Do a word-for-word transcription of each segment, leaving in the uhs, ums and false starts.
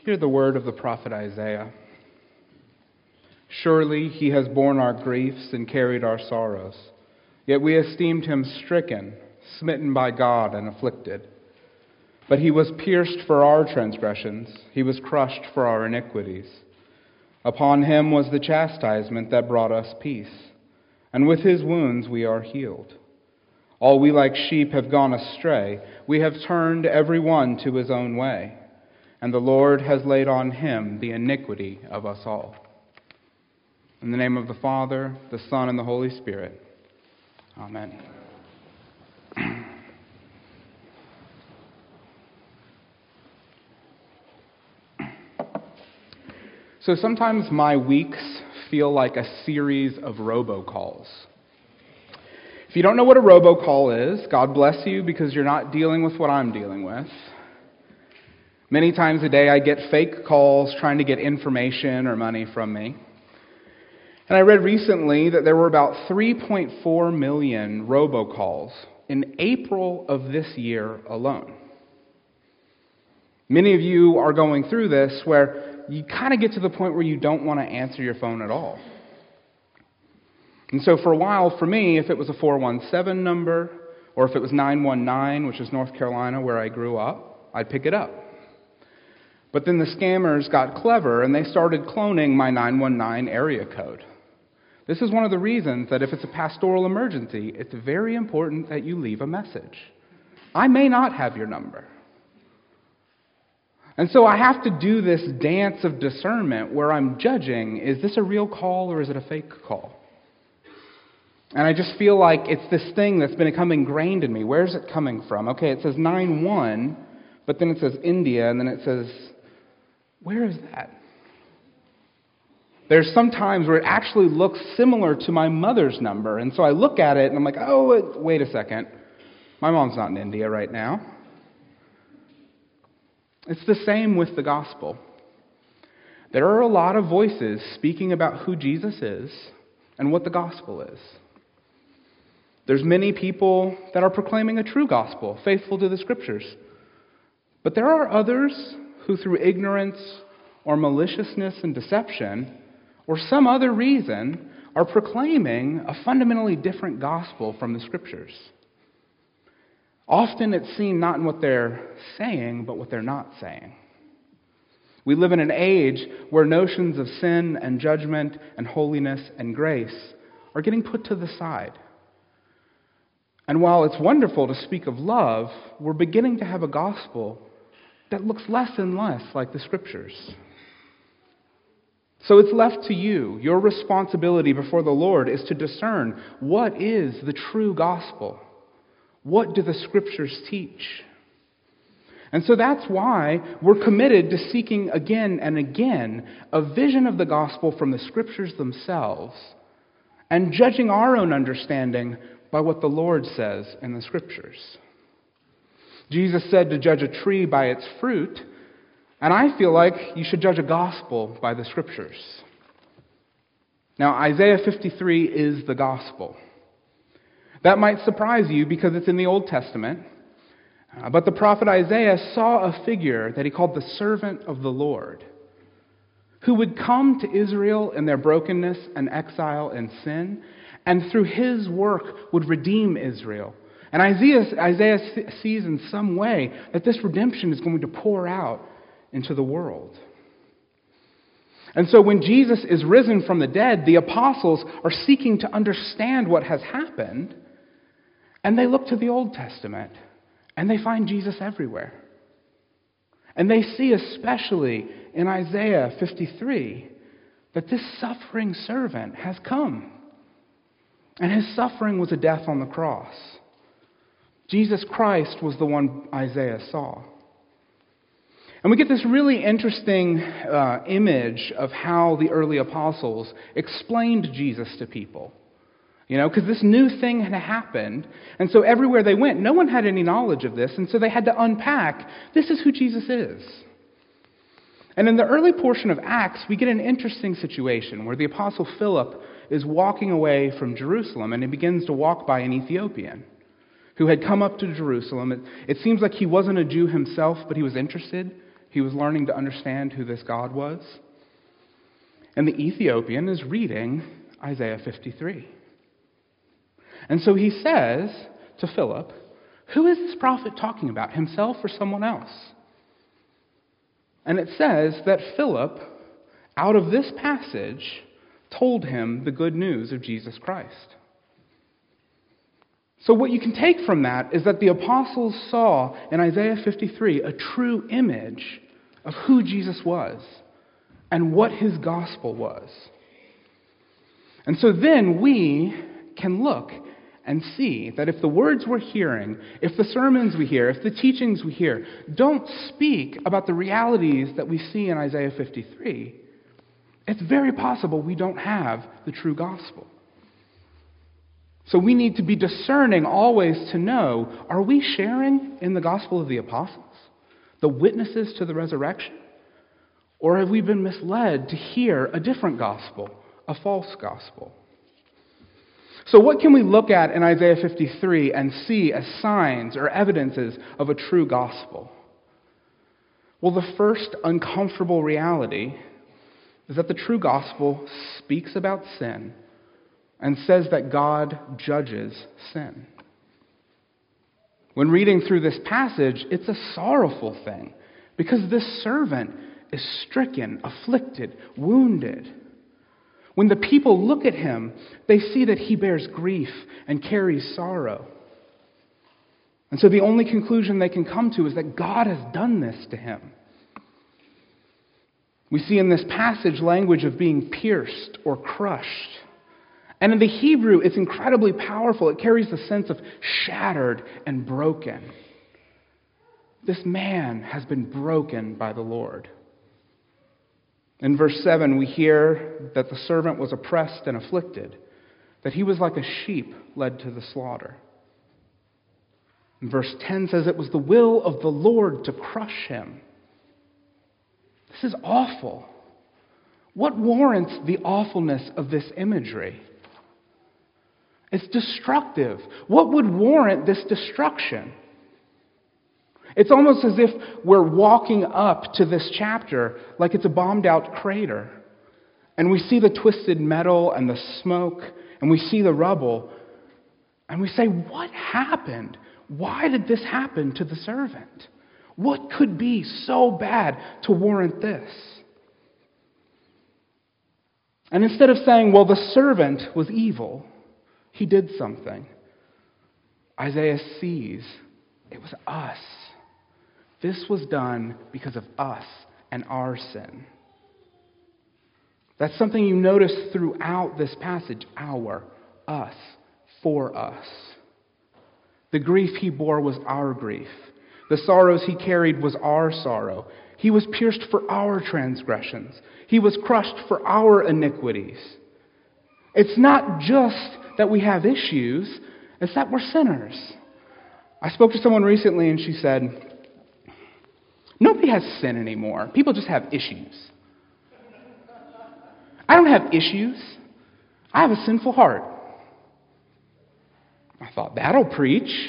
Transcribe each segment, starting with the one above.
Hear the word of the prophet Isaiah. Surely he has borne our griefs and carried our sorrows. Yet we esteemed him stricken, smitten by God, and afflicted. But he was pierced for our transgressions. He was crushed for our iniquities. Upon him was the chastisement that brought us peace. And with his wounds we are healed. All we like sheep have gone astray. We have turned every one to his own way. And the Lord has laid on him the iniquity of us all. In the name of the Father, the Son, and the Holy Spirit. Amen. So sometimes my weeks feel like a series of robocalls. If you don't know what a robocall is, God bless you, because you're not dealing with what I'm dealing with. Many times a day I get fake calls trying to get information or money from me. And I read recently that there were about three point four million robocalls in April of this year alone. Many of you are going through this where you kind of get to the point where you don't want to answer your phone at all. And so for a while, for me, if it was a four one seven number, or if it was nine one nine, which is North Carolina where I grew up, I'd pick it up. But then the scammers got clever and they started cloning my nine one nine area code. This is one of the reasons that if it's a pastoral emergency, it's very important that you leave a message. I may not have your number. And so I have to do this dance of discernment where I'm judging, is this a real call or is it a fake call? And I just feel like it's this thing that's been become ingrained in me. Where's it coming from? Okay, it says nine one, but then it says India, and then it says, where is that? There's some times where it actually looks similar to my mother's number, and so I look at it and I'm like, oh, wait a second. My mom's not in India right now. It's the same with the gospel. There are a lot of voices speaking about who Jesus is and what the gospel is. There's many people that are proclaiming a true gospel, faithful to the scriptures. But there are others who, through ignorance or maliciousness and deception, or some other reason, are proclaiming a fundamentally different gospel from the scriptures. Often it's seen not in what they're saying, but what they're not saying. We live in an age where notions of sin and judgment and holiness and grace are getting put to the side. And while it's wonderful to speak of love, we're beginning to have a gospel that looks less and less like the scriptures. So it's left to you. Your responsibility before the Lord is to discern what is the true gospel. What do the scriptures teach? And so that's why we're committed to seeking again and again a vision of the gospel from the scriptures themselves and judging our own understanding by what the Lord says in the scriptures. Jesus said to judge a tree by its fruit, and I feel like you should judge a gospel by the scriptures. Now, Isaiah fifty-three is the gospel. That might surprise you because it's in the Old Testament. Uh, but the prophet Isaiah saw a figure that he called the servant of the Lord, who would come to Israel in their brokenness and exile and sin, and through his work would redeem Israel. And Isaiah, Isaiah sees in some way that this redemption is going to pour out into the world. And so when Jesus is risen from the dead, the apostles are seeking to understand what has happened. And they look to the Old Testament, and they find Jesus everywhere. And they see, especially in Isaiah fifty-three, that this suffering servant has come. And his suffering was a death on the cross. Jesus Christ was the one Isaiah saw. And we get this really interesting uh, image of how the early apostles explained Jesus to people. You know, because this new thing had happened, and so everywhere they went, no one had any knowledge of this, and so they had to unpack, this is who Jesus is. And in the early portion of Acts, we get an interesting situation where the apostle Philip is walking away from Jerusalem, and he begins to walk by an Ethiopian who had come up to Jerusalem. It, it seems like he wasn't a Jew himself, but he was interested. He was learning to understand who this God was. And the Ethiopian is reading Isaiah fifty-three. And so he says to Philip, who is this prophet talking about, himself or someone else? And it says that Philip, out of this passage, told him the good news of Jesus Christ. So what you can take from that is that the apostles saw in Isaiah fifty-three a true image of who Jesus was and what his gospel was. And so then we can look and see that if the words we're hearing, if the sermons we hear, if the teachings we hear don't speak about the realities that we see in Isaiah fifty-three, it's very possible we don't have the true gospel. So we need to be discerning always to know, are we sharing in the gospel of the apostles, the witnesses to the resurrection? Or have we been misled to hear a different gospel, a false gospel? So what can we look at in Isaiah fifty-three and see as signs or evidences of a true gospel? Well, the first uncomfortable reality is that the true gospel speaks about sin and says that God judges sin. When reading through this passage, it's a sorrowful thing because this servant is stricken, afflicted, wounded. When the people look at him, they see that he bears grief and carries sorrow. And so the only conclusion they can come to is that God has done this to him. We see in this passage language of being pierced or crushed. And in the Hebrew, it's incredibly powerful. It carries the sense of shattered and broken. This man has been broken by the Lord. In verse seven, we hear that the servant was oppressed and afflicted, that he was like a sheep led to the slaughter. And verse ten says it was the will of the Lord to crush him. This is awful. What warrants the awfulness of this imagery? It's destructive. What would warrant this destruction? It's almost as if we're walking up to this chapter like it's a bombed out crater. And we see the twisted metal and the smoke, and we see the rubble, and we say, what happened? Why did this happen to the servant? What could be so bad to warrant this? And instead of saying, well, the servant was evil, he did something, Isaiah sees it was us. This was done because of us and our sin. That's something you notice throughout this passage. Our, us, for us. The grief he bore was our grief. The sorrows he carried was our sorrow. He was pierced for our transgressions. He was crushed for our iniquities. It's not just that we have issues, it's that we're sinners. I spoke to someone recently and she said, nobody has sin anymore. People just have issues. I don't have issues. I have a sinful heart. I thought, that'll preach.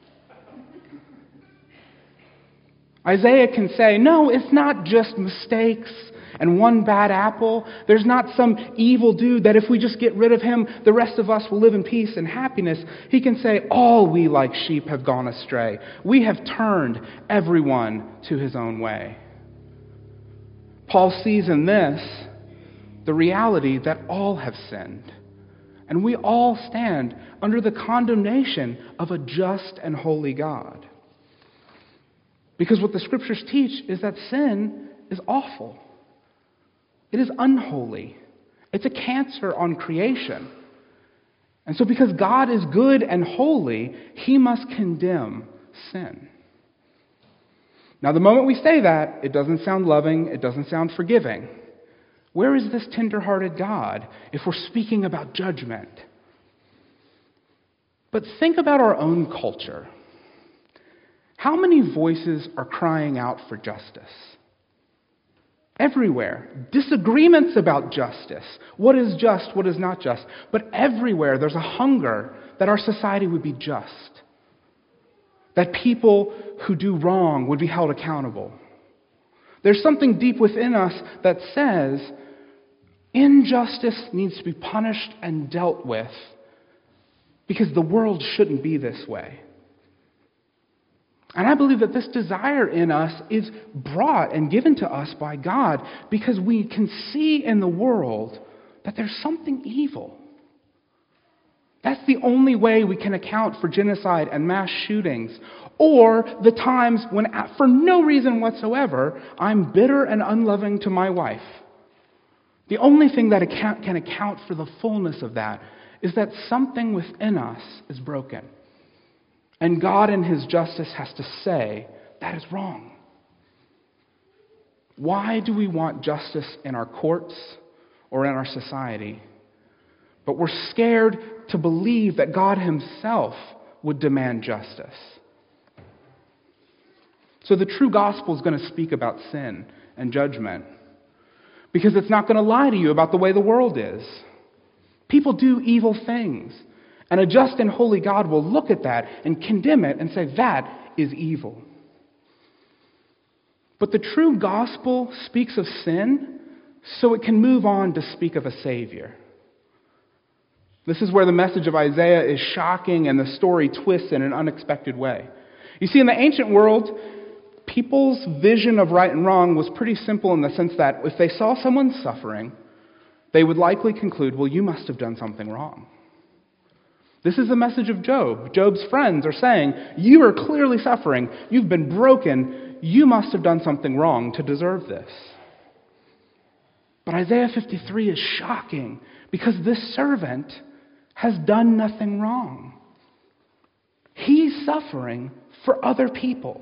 Isaiah can say, no, it's not just mistakes and one bad apple. There's not some evil dude that if we just get rid of him, the rest of us will live in peace and happiness. He can say, all we like sheep have gone astray. We have turned everyone to his own way. Paul sees in this the reality that all have sinned. And we all stand under the condemnation of a just and holy God. Because what the scriptures teach is that sin is awful. It is unholy. It's a cancer on creation. And so because God is good and holy, he must condemn sin. Now, the moment we say that, it doesn't sound loving, it doesn't sound forgiving. Where is this tender-hearted God if we're speaking about judgment? But think about our own culture. How many voices are crying out for justice? Everywhere. Disagreements about justice. What is just, what is not just. But everywhere there's a hunger that our society would be just. That people who do wrong would be held accountable. There's something deep within us that says injustice needs to be punished and dealt with because the world shouldn't be this way. And I believe that this desire in us is brought and given to us by God because we can see in the world that there's something evil. That's the only way we can account for genocide and mass shootings, or the times when, for no reason whatsoever, I'm bitter and unloving to my wife. The only thing that account, can account for the fullness of that is that something within us is broken. And God in His justice has to say, that is wrong. Why do we want justice in our courts or in our society? But we're scared to believe that God Himself would demand justice. So the true gospel is going to speak about sin and judgment because it's not going to lie to you about the way the world is. People do evil things. And a just and holy God will look at that and condemn it and say, that is evil. But the true gospel speaks of sin so it can move on to speak of a Savior. This is where the message of Isaiah is shocking and the story twists in an unexpected way. You see, in the ancient world, people's vision of right and wrong was pretty simple in the sense that if they saw someone suffering, they would likely conclude, well, you must have done something wrong. This is the message of Job. Job's friends are saying, you are clearly suffering. You've been broken. You must have done something wrong to deserve this. But Isaiah fifty-three is shocking because this servant has done nothing wrong. He's suffering for other people.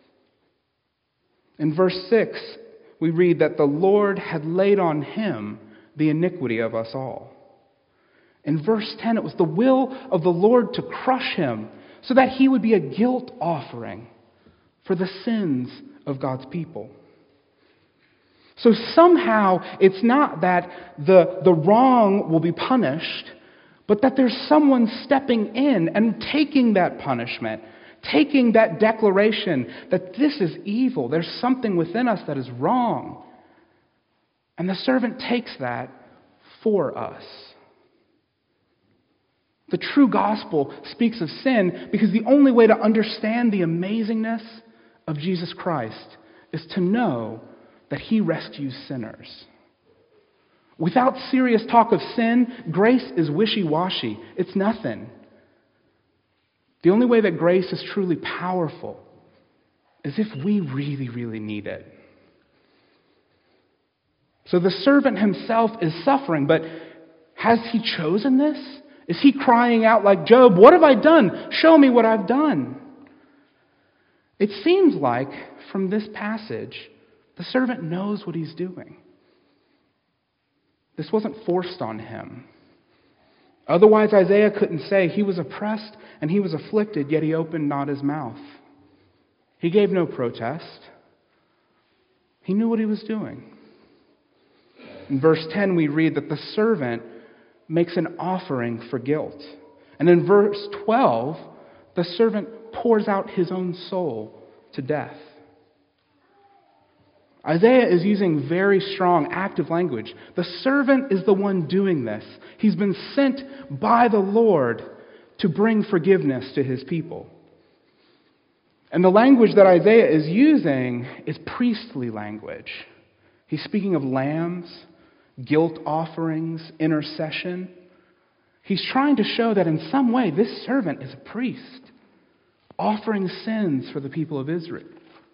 In verse six, we read that the Lord had laid on him the iniquity of us all. In verse ten, it was the will of the Lord to crush him so that he would be a guilt offering for the sins of God's people. So somehow it's not that the, the wrong will be punished, but that there's someone stepping in and taking that punishment, taking that declaration that this is evil. There's something within us that is wrong. And the servant takes that for us. The true gospel speaks of sin because the only way to understand the amazingness of Jesus Christ is to know that He rescues sinners. Without serious talk of sin, grace is wishy-washy. It's nothing. The only way that grace is truly powerful is if we really, really need it. So the servant himself is suffering, but has he chosen this? Is he crying out like Job, what have I done? Show me what I've done. It seems like from this passage, the servant knows what he's doing. This wasn't forced on him. Otherwise, Isaiah couldn't say he was oppressed and he was afflicted, yet he opened not his mouth. He gave no protest. He knew what he was doing. In verse ten, we read that the servant makes an offering for guilt. And in verse twelve, the servant pours out his own soul to death. Isaiah is using very strong active language. The servant is the one doing this. He's been sent by the Lord to bring forgiveness to his people. And the language that Isaiah is using is priestly language. He's speaking of lambs, guilt offerings, intercession. He's trying to show that in some way this servant is a priest, offering sins for the people of Israel.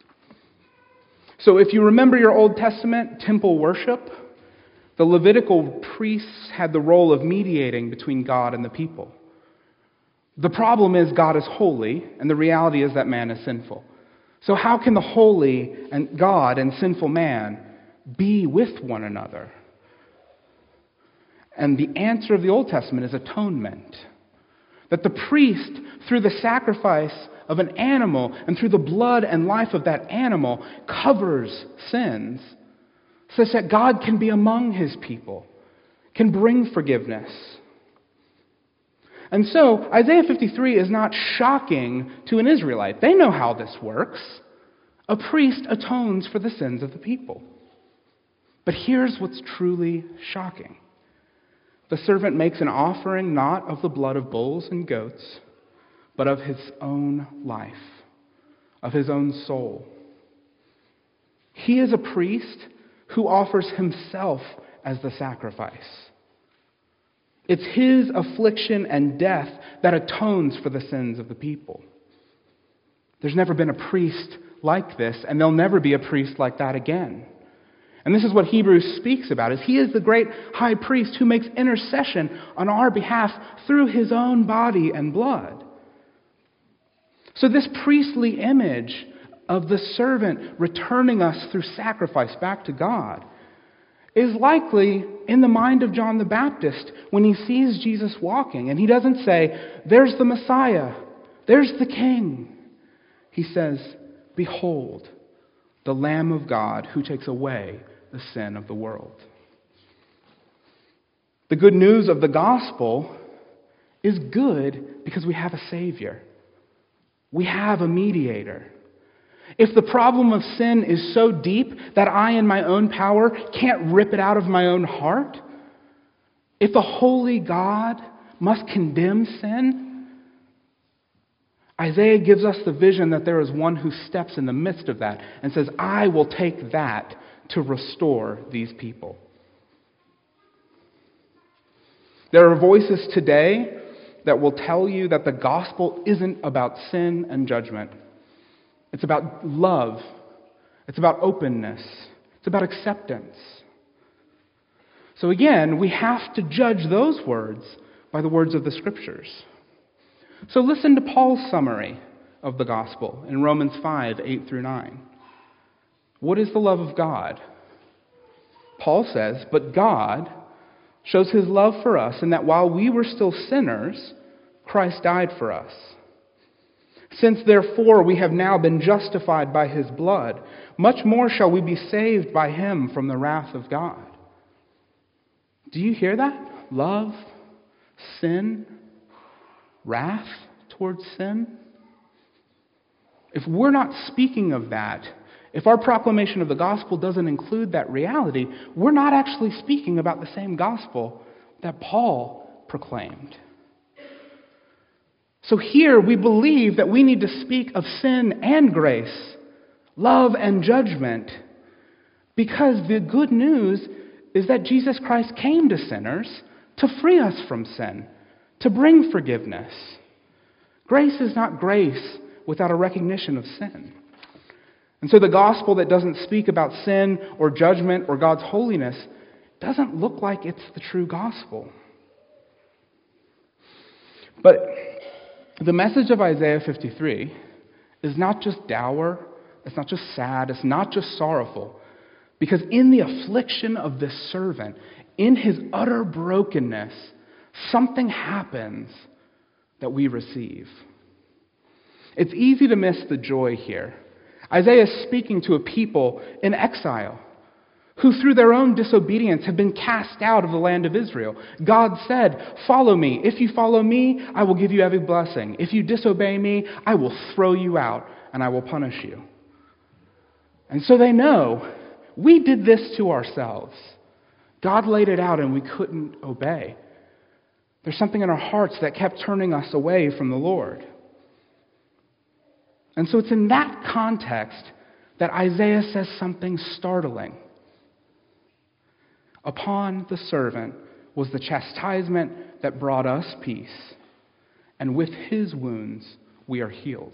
So if you remember your Old Testament temple worship, the Levitical priests had the role of mediating between God and the people. The problem is God is holy, and the reality is that man is sinful. So how can the holy and God and sinful man be with one another? And the answer of the Old Testament is atonement. That the priest, through the sacrifice of an animal and through the blood and life of that animal, covers sins such that God can be among his people, can bring forgiveness. And so Isaiah fifty-three is not shocking to an Israelite. They know how this works. A priest atones for the sins of the people. But here's what's truly shocking. The servant makes an offering not of the blood of bulls and goats, but of his own life, of his own soul. He is a priest who offers himself as the sacrifice. It's his affliction and death that atones for the sins of the people. There's never been a priest like this, and there'll never be a priest like that again. And this is what Hebrews speaks about, is he is the great high priest who makes intercession on our behalf through his own body and blood. So this priestly image of the servant returning us through sacrifice back to God is likely in the mind of John the Baptist when he sees Jesus walking. And he doesn't say, there's the Messiah, there's the King. He says, behold, the Lamb of God who takes away the sin of the world. The good news of the gospel is good because we have a Savior. We have a mediator. If the problem of sin is so deep that I in my own power can't rip it out of my own heart, if the holy God must condemn sin, Isaiah gives us the vision that there is one who steps in the midst of that and says, I will take that to restore these people. There are voices today that will tell you that the gospel isn't about sin and judgment. It's about love. It's about openness. It's about acceptance. So again, we have to judge those words by the words of the Scriptures. So listen to Paul's summary of the gospel in Romans five, eight through nine. What is the love of God? Paul says, but God shows his love for us in that while we were still sinners, Christ died for us. Since therefore we have now been justified by his blood, much more shall we be saved by him from the wrath of God. Do you hear that? Love, sin, wrath towards sin. If we're not speaking of that, if our proclamation of the gospel doesn't include that reality, we're not actually speaking about the same gospel that Paul proclaimed. So here we believe that we need to speak of sin and grace, love and judgment, because the good news is that Jesus Christ came to sinners to free us from sin, to bring forgiveness. Grace is not grace without a recognition of sin. And so the gospel that doesn't speak about sin or judgment or God's holiness doesn't look like it's the true gospel. But the message of Isaiah fifty-three is not just dour, it's not just sad, it's not just sorrowful. Because in the affliction of this servant, in his utter brokenness, something happens that we receive. It's easy to miss the joy here. Isaiah is speaking to a people in exile who through their own disobedience have been cast out of the land of Israel. God said, follow me. If you follow me, I will give you every blessing. If you disobey me, I will throw you out and I will punish you. And so they know, we did this to ourselves. God laid it out and we couldn't obey. There's something in our hearts that kept turning us away from the Lord. And so it's in that context that Isaiah says something startling. Upon the servant was the chastisement that brought us peace, and with his wounds we are healed.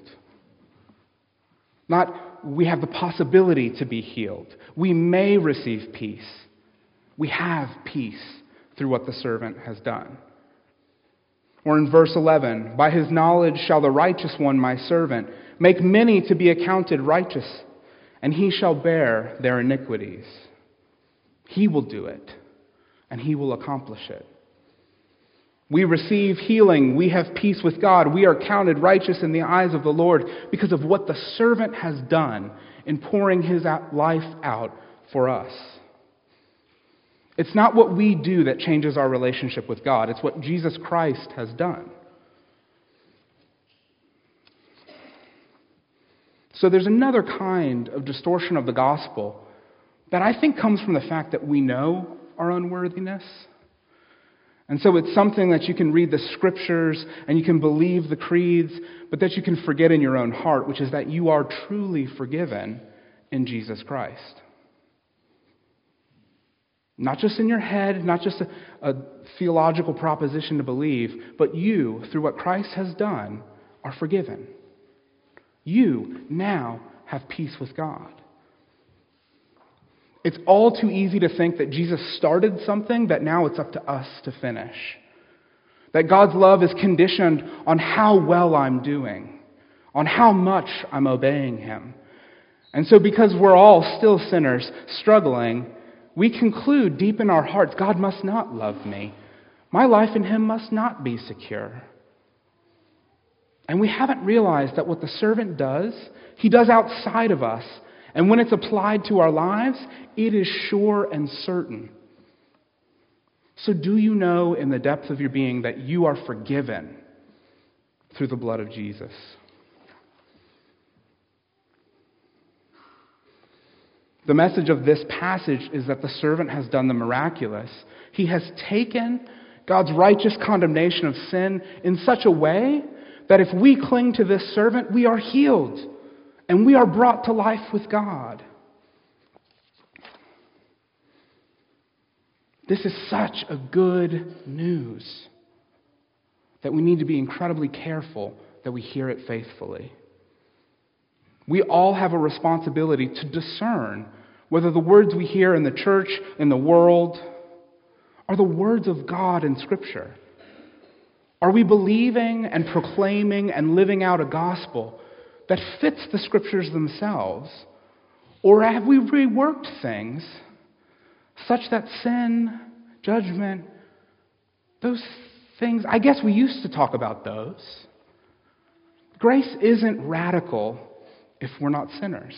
Not we have the possibility to be healed. We may receive peace. We have peace through what the servant has done. Or in verse eleven, by his knowledge shall the righteous one, my servant, make many to be accounted righteous, and he shall bear their iniquities. He will do it, and he will accomplish it. We receive healing. We have peace with God. We are counted righteous in the eyes of the Lord because of what the servant has done in pouring his life out for us. It's not what we do that changes our relationship with God. It's what Jesus Christ has done. So there's another kind of distortion of the gospel that I think comes from the fact that we know our unworthiness. And so it's something that you can read the scriptures and you can believe the creeds, but that you can forget in your own heart, which is that you are truly forgiven in Jesus Christ. Not just in your head, not just a, a theological proposition to believe, but you, through what Christ has done, are forgiven. You now have peace with God. It's all too easy to think that Jesus started something that now it's up to us to finish. That God's love is conditioned on how well I'm doing, on how much I'm obeying Him. And so because we're all still sinners, struggling, we conclude deep in our hearts, God must not love me. My life in Him must not be secure. And we haven't realized that what the servant does, He does outside of us. And when it's applied to our lives, it is sure and certain. So do you know in the depth of your being that you are forgiven through the blood of Jesus? The message of this passage is that the servant has done the miraculous. He has taken God's righteous condemnation of sin in such a way that if we cling to this servant, we are healed and we are brought to life with God. This is such a good news that we need to be incredibly careful that we hear it faithfully. We all have a responsibility to discern whether the words we hear in the church, in the world, are the words of God in Scripture. Are we believing and proclaiming and living out a gospel that fits the Scriptures themselves? Or have we reworked things such that sin, judgment, those things, I guess we used to talk about those. Grace isn't radical if we're not sinners.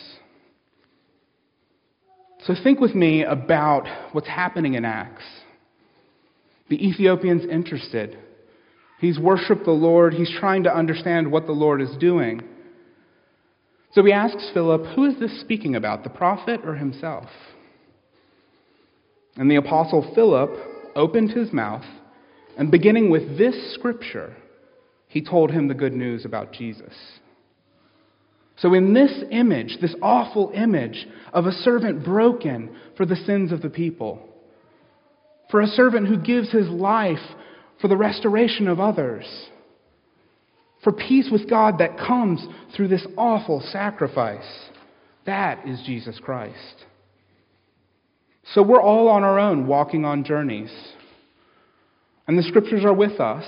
So think with me about what's happening in Acts. The Ethiopian's interested. He's worshiped the Lord. He's trying to understand what the Lord is doing. So he asks Philip, who is this speaking about, the prophet or himself? And the apostle Philip opened his mouth, and beginning with this scripture, he told him the good news about Jesus. So in this image, this awful image of a servant broken for the sins of the people, for a servant who gives his life for the restoration of others, for peace with God that comes through this awful sacrifice, that is Jesus Christ. So we're all on our own, walking on journeys. And the Scriptures are with us.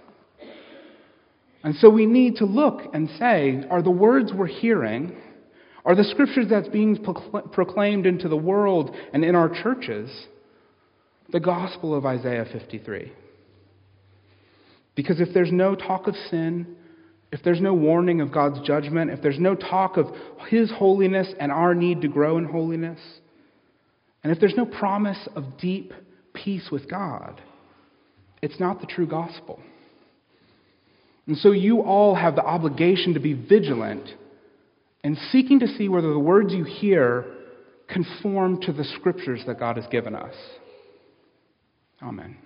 And so we need to look and say, are the words we're hearing, are the Scriptures that's being proclaimed into the world and in our churches, the gospel of Isaiah fifty-three? Because if there's no talk of sin, if there's no warning of God's judgment, if there's no talk of His holiness and our need to grow in holiness, and if there's no promise of deep peace with God, it's not the true gospel. And so you all have the obligation to be vigilant and seeking to see whether the words you hear conform to the Scriptures that God has given us. Amen.